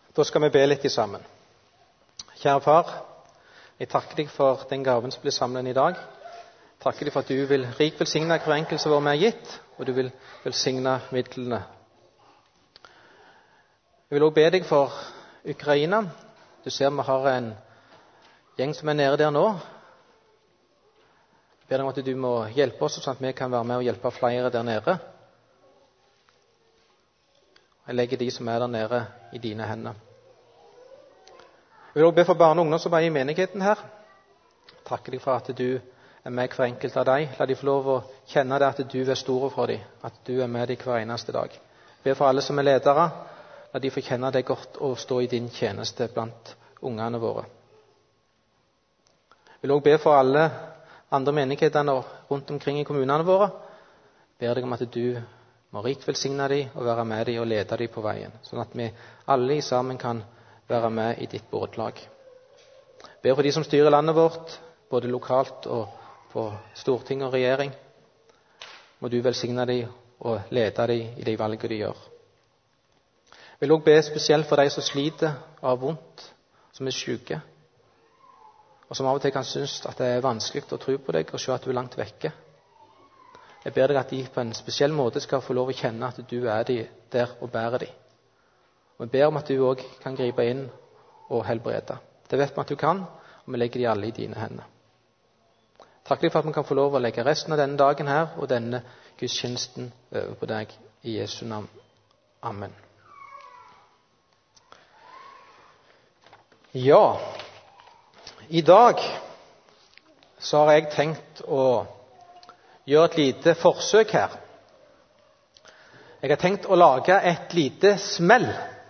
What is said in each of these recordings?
Da skal vi be litt sammen. Kjære far, jeg takker deg for den gaven som blir samlet inn i dag. Takker deg for at du vil rik velsigne hver enkelt som vi har gitt, og du vil velsigne midlene. Jeg vil også be deg for Ukraina. Du ser vi har en gjeng som er nede der nå. Jeg ber deg om at du må hjelpe oss, sånn at vi kan være med og hjelpe flere der nede. Jeg legger de som er der nede i dine hender. Jeg vil også be for barne- og ungdomsarbeid i menigheten her. Takker deg for at du er med hver enkelt av dem. La de få lov å kjenne det at du er store for dem, at du er med dem hver eneste dag. Jeg ber for alle som er ledere. La de få kjenne det godt å stå i din tjeneste blant ungene våre. Jeg vil også be for alle andre menighetene rundt omkring i kommunene våre. Jeg ber deg om at du må rikt velsigne dem og være med dem og lede dem på veien, sånn at vi alle sammen kan være med i ditt båtlag. Jeg ber for de som styrer landet vårt, både lokalt og på storting og regjering. Må du velsigne dem og lede dem i de valgene de gjør. Jeg vil også be spesielt for de som sliter av vondt, som er syke, og som av og til kan synes at det er vanskelig å tro på deg og se at du er langt vekke. Jeg ber deg at de på en spesiell måte skal få lov å kjenne at du er der og bærer dem. Og jeg ber om at du også kan gripe inn og helbrede. Det vet vi at du kan, og vi legger de alle i dine hender. Takk for at vi kan få lov å legge resten av denne dagen her og denne gudstjenesten over på deg i Jesu navn. Amen. Ja, i dag så har jeg tenkt å gjøre et lite forsøk her. Jeg har tenkt å lage et lite smell.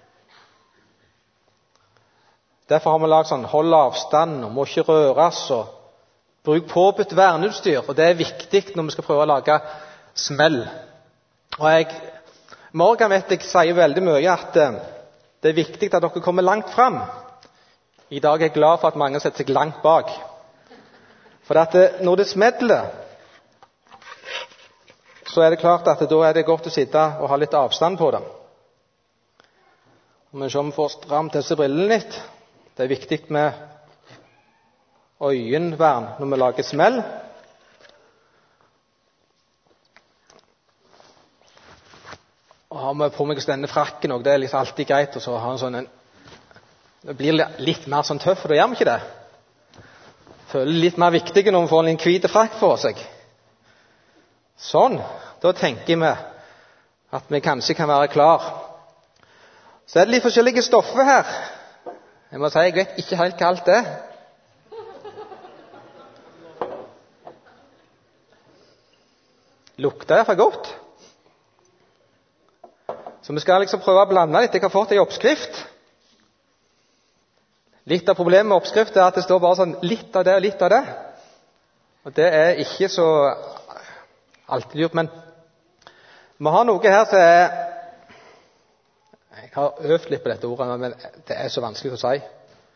Derfor har vi laget sånn hold avstand og må ikke røres og bruk påbudt verneutstyr. Og det er viktig når vi skal prøve å lage smell. Og Morgan vet jeg sier veldig mye at det er viktig at dere kommer langt frem. I dag er jeg glad for at mange setter seg langt bak. For at når det smeller, så er det klart at da er det godt å sitte og ha litt avstand på det. Og vi ser om vi får stramt disse brillene litt. Det er viktig med øyenvern når vi lager smell. Og har vi på meg denne frakken også, det er liksom alltid greit å ha en sånn det blir litt mer sånn tøff, for da gjør vi ikke det. Føler litt mer viktig når vi får en hvit frakk på seg. Sånn, da tenker vi at vi kanskje kan være klar. Så er det litt forskjellige stoffer her. Jeg må si, jeg vet ikke helt hva alt det er. Lukter det for godt. Så vi skal liksom prøve å blande litt. Jeg har fått en oppskrift. Litt av problemet med oppskrift er at det står bare sånn litt av det og litt av det. Og det er ikke så alltid lurt, men vi har noe her som er jeg har øvd litt på dette ordet, men det er så vanskelig å si.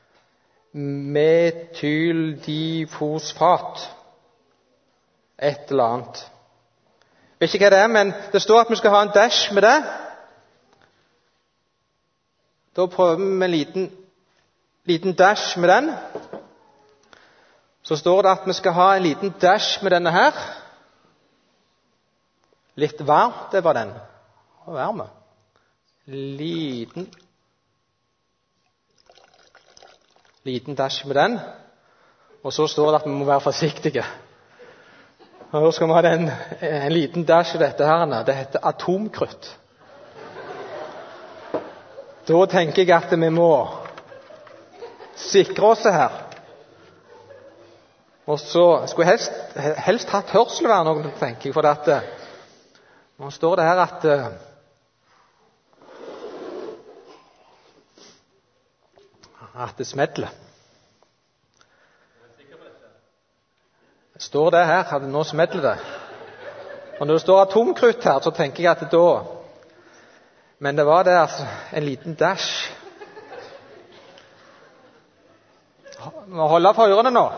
Metyldigfosfat. Et eller annet. Jeg vet ikke hva det er, men det står at vi skal ha en dash med det. Da prøver vi med en liten dash med den. Så står det at vi skal ha en liten dash med denne her. Litt varmt, det var den. Og varme. Liten dash med den. Og så står det at vi må være forsiktige. Og da skal vi ha en liten dash av dette her. Det heter atomkrutt. Da tenker jeg at vi må sikre oss det her. Og så skulle jeg helst hatt hørselvern også, tenker jeg, for at nå står det her at det smeller. Det står det her, at nå smeller det. Og når det står atomkrutt her, så tenker jeg at da men det var det, altså, en liten dash. Vi må holde for ørene nå.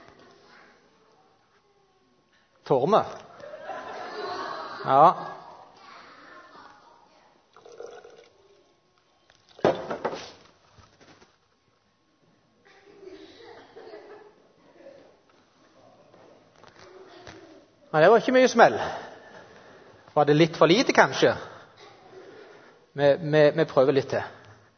Torme. Ja. Men det var ikke mye smell. Var det litt for lite, kanskje? Vi prøver litt til.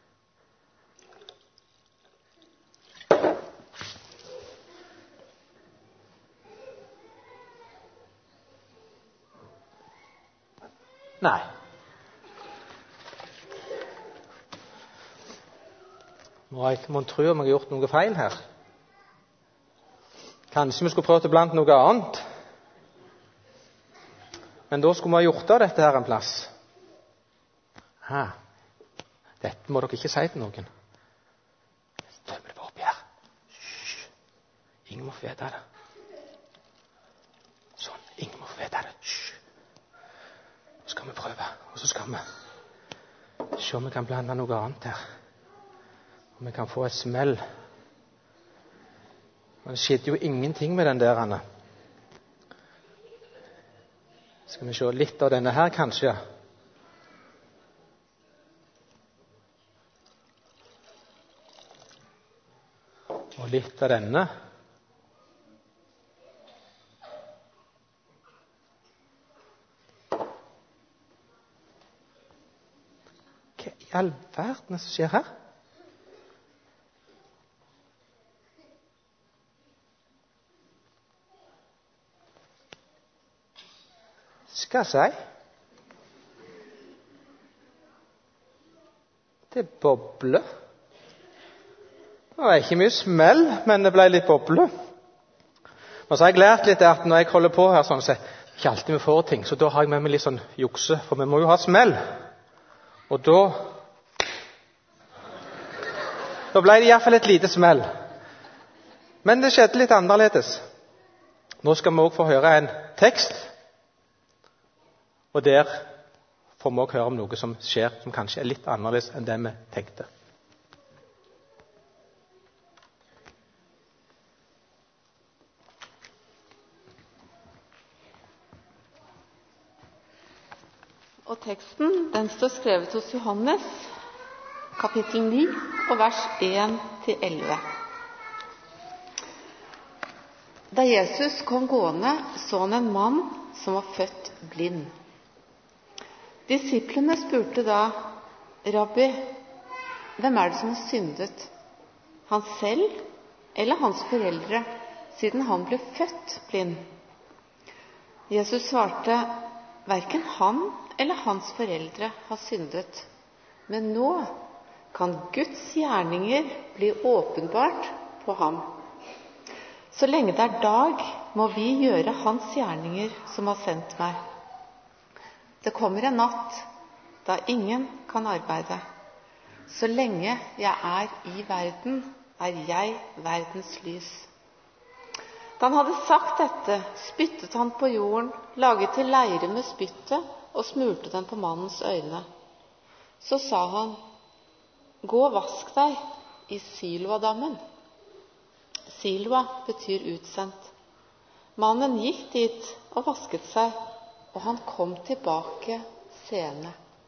Nei. Man tror om jeg har gjort noe feil her. Kanskje vi skulle prøvd å blande noe annet. Men da skulle vi ha gjort av dette her en plass. Dette må dere ikke si til noen. Tømmer det bare opp her. Hysj. Ingen må få vite det. Sånn, ingen må få vite det. Hysj. Nå skal vi prøve, og så skal vi se om vi kan blande noe annet her. Om vi kan få et smell. Men det skjedde jo ingenting med den der, Anne. Skal vi se litt av denne her, kanskje? Og litt av denne. Hva i all verden som skjer her? Skal jeg si? Det bobler. Det var ikke mye smell, men det ble litt boble. Og så har jeg lært litt at når jeg holder på her, sånn, så ikke alltid vi får ting, så da har jeg med meg litt sånn jukse, for vi må jo ha smell. Og da ble det i hvert fall et lite smell. Men det skjedde litt annerledes. Nå skal vi også få høre en tekst, og der får vi også høre om noe som skjer, som kanskje er litt annerledes enn det vi tenkte. Og teksten, den står skrevet hos Johannes, kapittel 9, og vers 1-11. Da Jesus kom gående, så han en mann som var født blind. Disiplene spurte da, Rabbi, hvem er det som har syndet? Han selv eller hans foreldre, siden han ble født blind? Jesus svarte, hverken han eller hans foreldre har syndet, men nå kan Guds gjerninger bli åpenbart på ham. Så lenge det er dag, må vi gjøre hans gjerninger som har sendt meg. Det kommer en natt da ingen kan arbeide. Så lenge jeg er i verden, er jeg verdens lys. Da han hadde sagt dette, spyttet han på jorden, laget til leire med spyttet og smurte den på mannens øyne. Så sa han, gå og vask deg i Siloadammen. Siloa betyr utsendt. Mannen gikk dit og vasket seg, og han kom tilbake seende.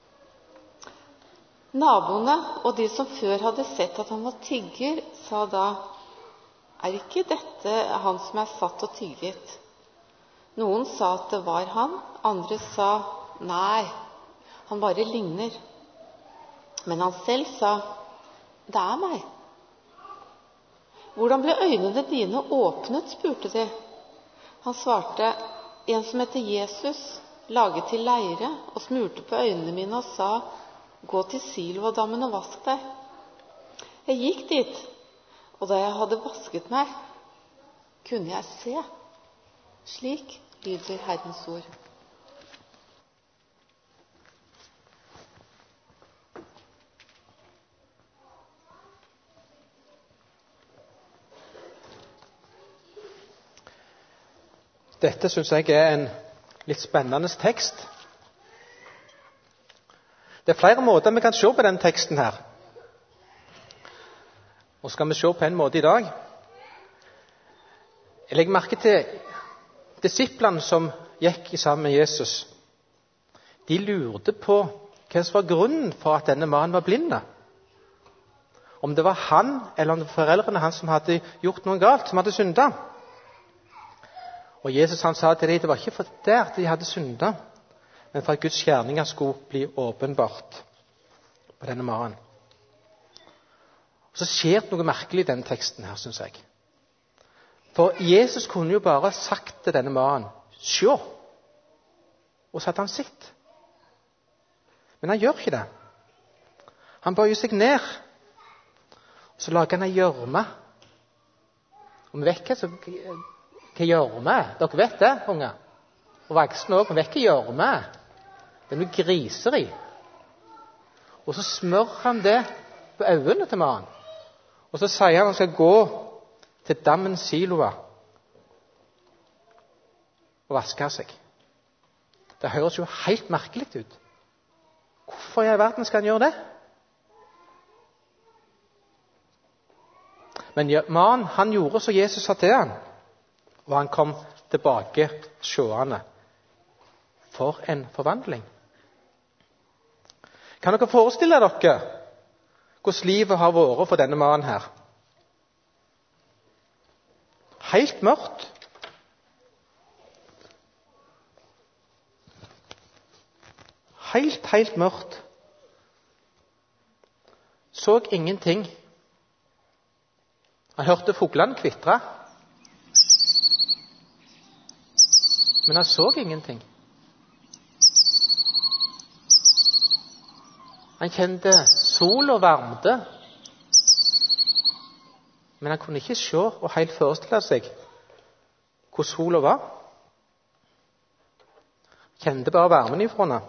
Naboene og de som før hadde sett at han var tigger, sa da, er ikke dette han som er satt og tigget? Noen sa at det var han, andre sa, nei, han bare ligner. Men han selv sa, det er meg. Hvordan ble øynene dine åpnet, spurte de. Han svarte, en som heter Jesus, laget til leire og smurte på øynene mine og sa, gå til Siloadammen og vask deg. Jeg gikk dit, og da jeg hadde vasket meg, kunne jeg se. Slik lyder Herrens ord. Dette synes jeg er en litt spennende tekst. Det er flere måter vi kan se på den teksten her. Og skal vi se på en måte i dag. Jeg legger merke til disiplene som gikk sammen med Jesus. De lurte på hva som var grunnen for at denne mannen var blind. Om det var han eller om det var foreldrene hans som hadde gjort noe galt, som hadde syndet. Og Jesus han sa til dem, det var ikke for der de hadde syndet, men for at Guds gjerninger skulle bli åpenbart på denne mannen. Og så skjer det noe merkelig i denne teksten her, synes jeg. For Jesus kunne jo bare sagt til denne mannen, «Sjå!» Og så hadde han sitt. Men han gjør ikke det. Han bøyer seg ned, og så lager han en gjørme. Og vi vet hva gjørme er. Dere vet det, unge. Og voksne også, vi vet hva gjørme er. Det er noe griser i. Og så smør han det på øynene til mannen. Og så sier han skal gå til dammen Siloa og vaske seg. Det høres jo helt merkelig ut. Hvorfor i verden skal han gjøre det? Men mannen, han gjorde som Jesus sa til han, og han kom tilbake sjående. For en forvandling. Kan dere forestille dere hvordan livet har vært for denne mannen her? Helt mørkt. Helt mørkt. Så ingenting. Han hørte fuglene kvitre. Men han så ingenting. Han kjente sol og varmte. Men han kunne ikke se og helt forestille seg hvor sola var. Kjente bare varmen ifra henne.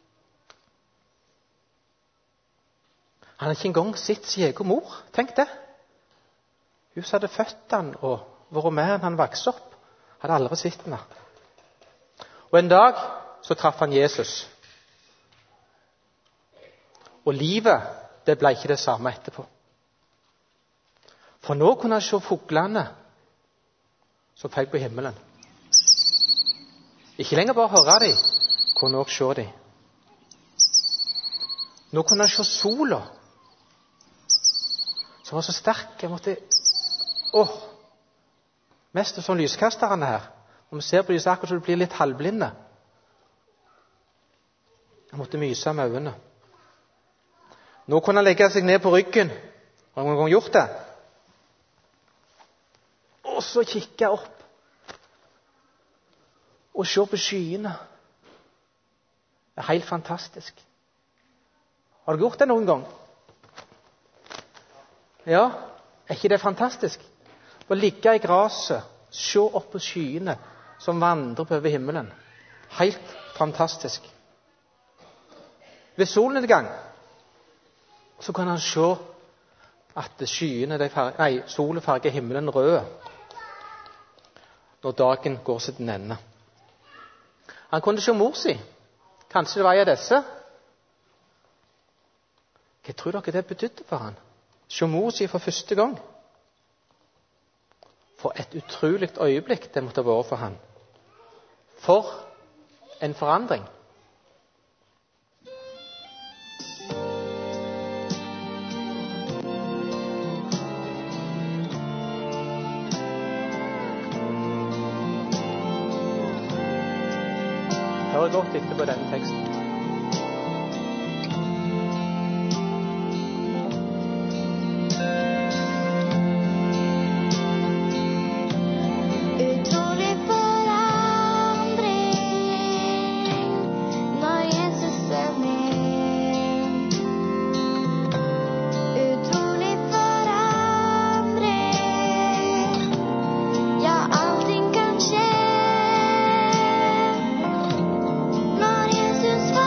Han hadde ikke engang sett sin egen mor. Tenk det. Hun som hadde født han og vært med han vokste opp, hadde aldri sett henne. Og en dag så traff han Jesus. Og livet, det ble ikke det samme etterpå. For nå kunne han se fuglene som fløy på himmelen. Ikke lenger bare høre dem, kunne også se dem. Nå kunne han se sola, som var så sterk. Jeg måtte, mest sånn lyskasterne her. Og vi ser på lyset akkurat så det blir litt halvblinde. Jeg måtte myse med øynene. Nå kunne han legge seg ned på ryggen. Har han noen gang gjort det? Og så kikke opp. Og se på skyene. Det er helt fantastisk. Har du gjort det noen gang? Ja, er ikke det fantastisk? Å ligge i graset, se opp på skyene som vandrer på over himmelen. Helt fantastisk. Ved solnedgang så kan han se at skyene, solen farger himmelen rød når dagen går til den ende. Han kunne se mor si. Kanskje det var en av disse. Hva tror dere det betydde for han? Se mor si for første gang. For et utrolig øyeblikk det måtte være for han. For en forandring. Hør godt etter på denne teksten. Når Jesus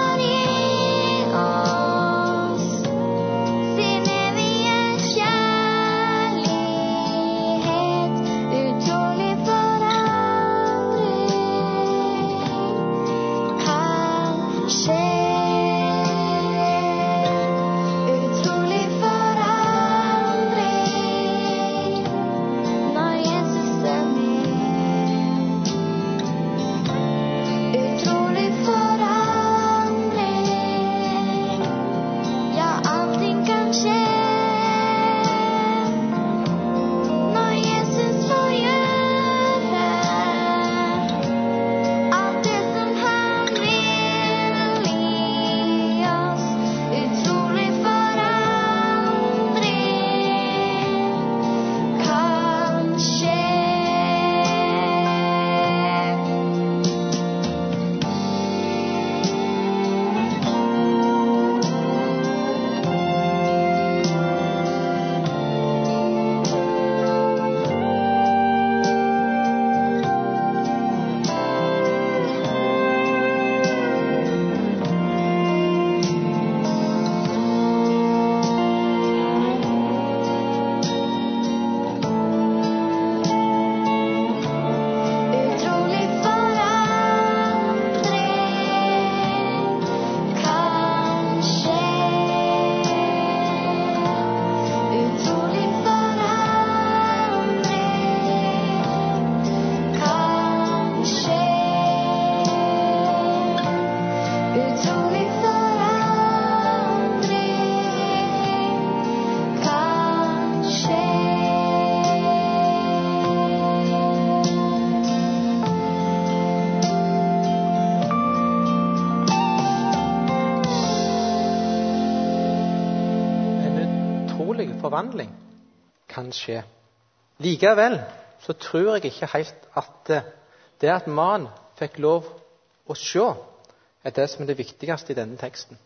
utrolig forvandling kan skje. Likevel så tror jeg ikke helt at det at man fikk lov å se, er det som er det viktigste i denne teksten.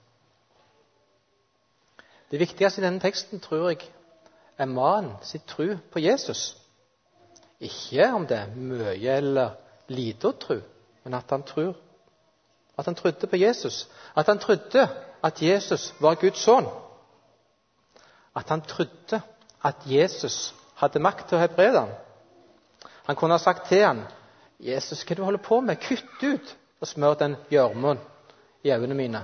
Det viktigste i denne teksten, tror jeg, er man sitt tro på Jesus. Ikke om det er mye eller lite å tro, men at han tror. At han trodde på Jesus. At han trodde at Jesus var Guds sønn. At han trodde at Jesus hadde makt til å helbrede ham. Han kunne ha sagt til ham, Jesus, hva du holder på med? Kutt ut og smør den gjørmen i øynene mine.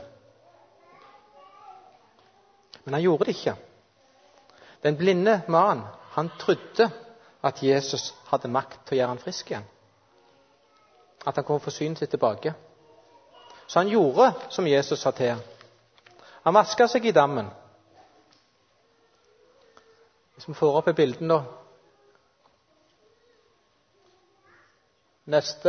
Men han gjorde det ikke. Den blinde mannen, han trodde at Jesus hadde makt til å gjøre han frisk igjen. At han kunne få synet sitt tilbake. Så han gjorde som Jesus sa til ham. Han vasket seg i dammen. Hvis vi får opp i bilden da. Neste.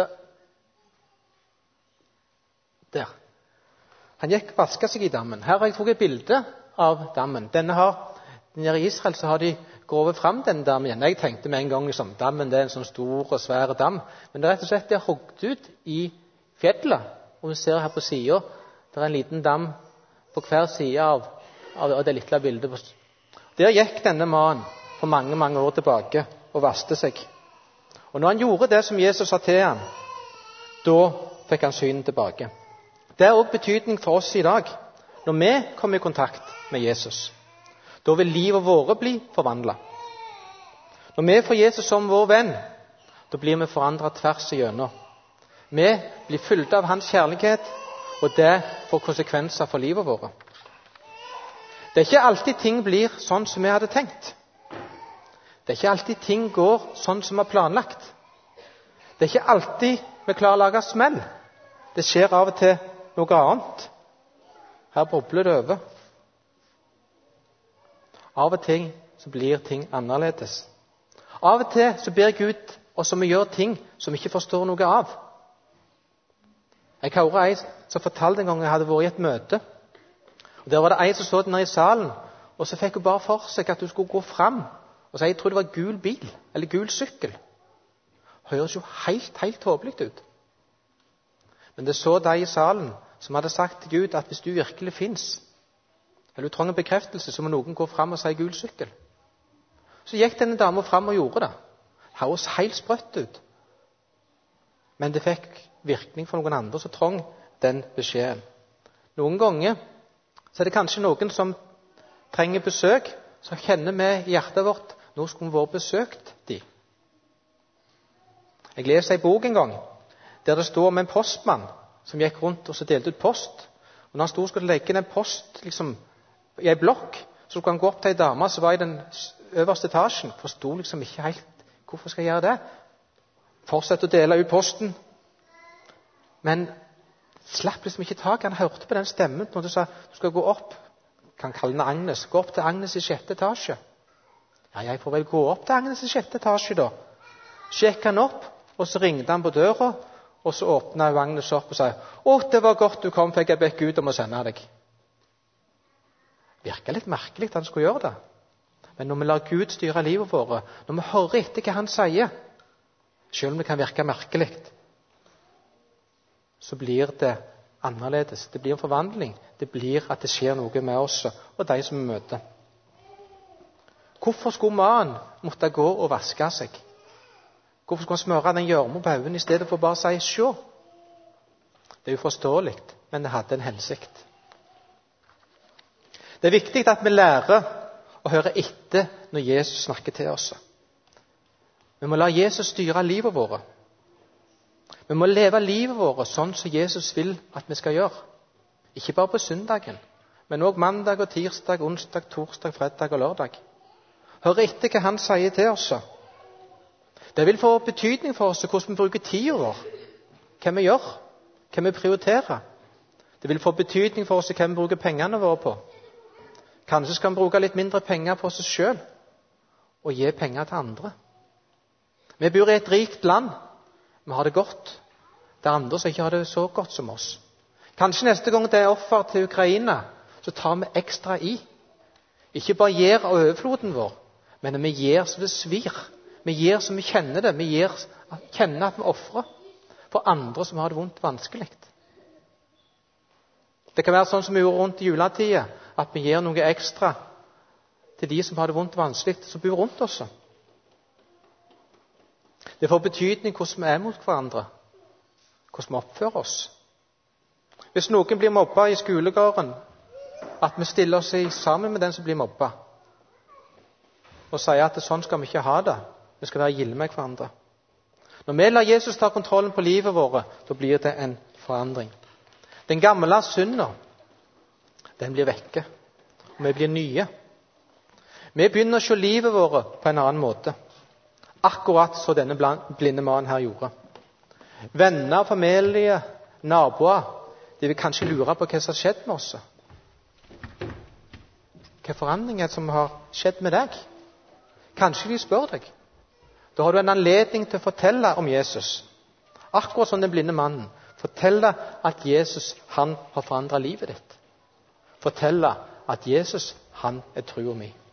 Der. Han gikk og vasket seg i dammen. Her har jeg tatt et bilde av dammen. Nede i Israel så har de grovet frem denne dammen igjen. Jeg tenkte med en gang liksom, dammen det er en sånn stor og svær dam. Men det er rett og slett det er hogd ut i fjellet. Og vi ser her på siden, det er en liten dam på hver side av det lille bildet. Der gikk denne mannen for mange, mange år tilbake og vasket seg. Og når han gjorde det som Jesus sa til ham, da fikk han synet tilbake. Det er også betydning for oss i dag. Når vi kommer i kontakt med Jesus, da vil livet vårt bli forvandlet. Når vi får Jesus som vår venn, da blir vi forandret tvers igjennom. Vi blir fylt av hans kjærlighet, og det får konsekvenser for livet vårt. Det er ikke alltid ting blir sånn som vi hadde tenkt. Det er ikke alltid ting går sånn som vi har planlagt. Det er ikke alltid vi klarer å lage smell. Det skjer av og til noe annet. Her bobler det over. Av og til så blir ting annerledes. Av og til så ber Gud oss om å gjøre ting som vi ikke forstår noe av. Jeg hørte en som fortalte en gang jeg hadde vært i et møte. Og der var det en som stod nede i salen, og så fikk hun bare for seg at hun skulle gå frem og si, jeg tror det var gul bil, eller gul sykkel. Høres jo helt tåpelig ut. Men det så de i salen som hadde sagt til Gud at hvis du virkelig finnes, eller du trenger bekreftelse, så må noen gå frem og si gul sykkel. Så gikk denne damen frem og gjorde det. Det høres helt sprøtt ut. Men det fikk virkning for noen andre som trang den beskjeden. Noen ganger så er det kanskje noen som trenger besøk, så kjenner vi i hjertet vårt, nå skulle vi vært besøkt de. Jeg leser en bok en gang, der det står om en postmann som gikk rundt og så delte ut post. Og når han stod skulle legge inn en post liksom, i en blokk, så skulle han gå opp til en dame som var i den øverste etasjen. Forstod liksom ikke helt hvorfor skal jeg gjøre det. Fortsette å dele ut posten. Men slapp liksom ikke tak. Han hørte på den stemmen når du sa du skal gå opp. Kan kalle henne Agnes. Gå opp til Agnes i 6. etasje. Ja, jeg får vel gå opp til Agnes i 6. etasje da. Sjekk han opp, og så ringte han på døra, og så åpnet Agnes opp og sa, det var godt du kom, fikk jeg bedt Gud om å sende deg. Det virker litt merkelig at han skulle gjøre det. Men når vi lar Gud styre livet vårt, når vi hører etter hva han sier, selv om det kan virke merkelig, så blir det annerledes. Det blir en forvandling. Det blir at det skjer noe med oss og de som vi møter. Hvorfor skulle mannen måtte gå og vaske seg? Hvorfor skulle han smøre den gjørmen på hodet i stedet for bare å si «sjå»? Det er uforståelig, men det hadde en hensikt. Det er viktig at vi lærer å høre etter når Jesus snakker til oss. Vi må la Jesus styre livet vårt. Vi må leve livet vårt sånn som Jesus vil at vi skal gjøre. Ikke bare på søndagen, men også mandag og tirsdag, onsdag, torsdag, fredag og lørdag. Hør etter hva han sier til oss. Det vil få betydning for oss hvordan vi bruker tiden vår, hva vi gjør, hva vi prioriterer. Det vil få betydning for oss hva vi bruker pengene våre på. Kanskje skal vi bruke litt mindre penger på oss selv og gi penger til andre. Vi bor i et rikt land. Vi har det godt. Det er andre som ikke har det så godt som oss. Kanskje neste gang det er offer til Ukraina, så tar vi ekstra i. Ikke bare gir av overfloden vår, men vi gir så det svir. Vi gir så vi kjenner det. Vi kjenner at vi offrer for andre som har det vondt og vanskelig. Det kan være sånn som vi gjorde rundt i juletida, at vi gir noe ekstra til de som har det vondt og vanskelig, som bor rundt oss. Det får betydning hvordan vi er mot hverandre, hvordan vi oppfører oss. Hvis noen blir mobbet i skolegården, at vi stiller oss sammen med den som blir mobbet, og sier at sånn skal vi ikke ha det. Vi skal være gilde med hverandre. Når vi lar Jesus ta kontrollen på livet vårt, da blir det en forandring. Den gamle synden, den blir vekke, og vi blir nye. Vi begynner å se livet vårt på en annen måte. Akkurat så denne blinde mannen her gjorde. Venner, familie, naboer, de vil kanskje lure på hva som har skjedd med oss. Hva forandring er det som har skjedd med deg? Kanskje de spør deg. Da har du en anledning til å fortelle om Jesus. Akkurat som den blinde mannen. Fortelle at Jesus, han har forandret livet ditt. Fortelle at Jesus, han er troen min.